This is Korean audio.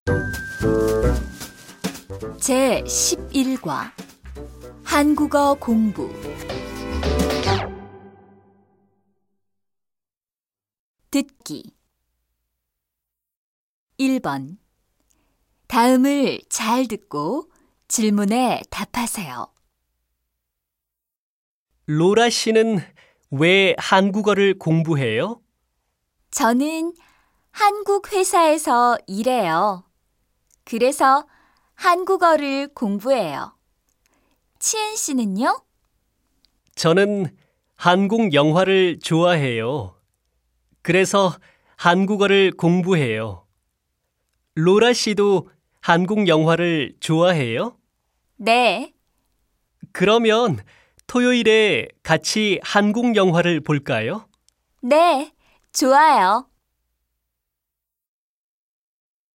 제11과 한국어 공부 듣기 1번 다음을 잘 듣고 질문에 답하세요. 로라 씨는 왜 한국어를 공부해요? 저는 한국 회사에서 일해요. 그래서 한국어를 공부해요. 치엔 씨는요? 저는 한국 영화를 좋아해요. 그래서 한국어를 공부해요. 로라 씨도 한국 영화를 좋아해요? 네. 그러면 토요일에 같이 한국 영화를 볼까요? 네, 좋아요.